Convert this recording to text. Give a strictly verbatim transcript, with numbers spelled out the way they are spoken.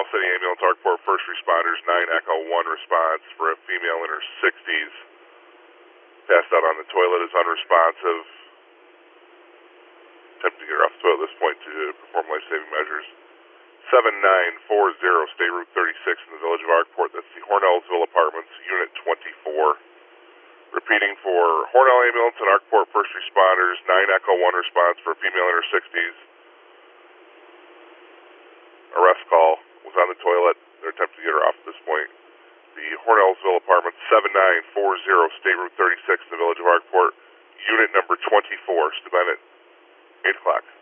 City Ambulance, Arkport First Responders, nine Echo one response for a female in her sixties. Passed out on the toilet, is unresponsive. Attempting to get her off the toilet at this point to perform life-saving measures. seven nine four zero, State Route thirty-six in the village of Arkport. That's the Hornellsville Apartments, Unit twenty-four. Repeating for Hornell Ambulance and Arkport First Responders, nine Echo one response for a female in her sixties. Arrest call, was on the toilet. They're attempting to get her off at this point. The Hornellsville Apartments, seven nine four zero, State Route thirty-six in the village of Arkport, Unit number twenty-four. Stu Bennett, eight o'clock.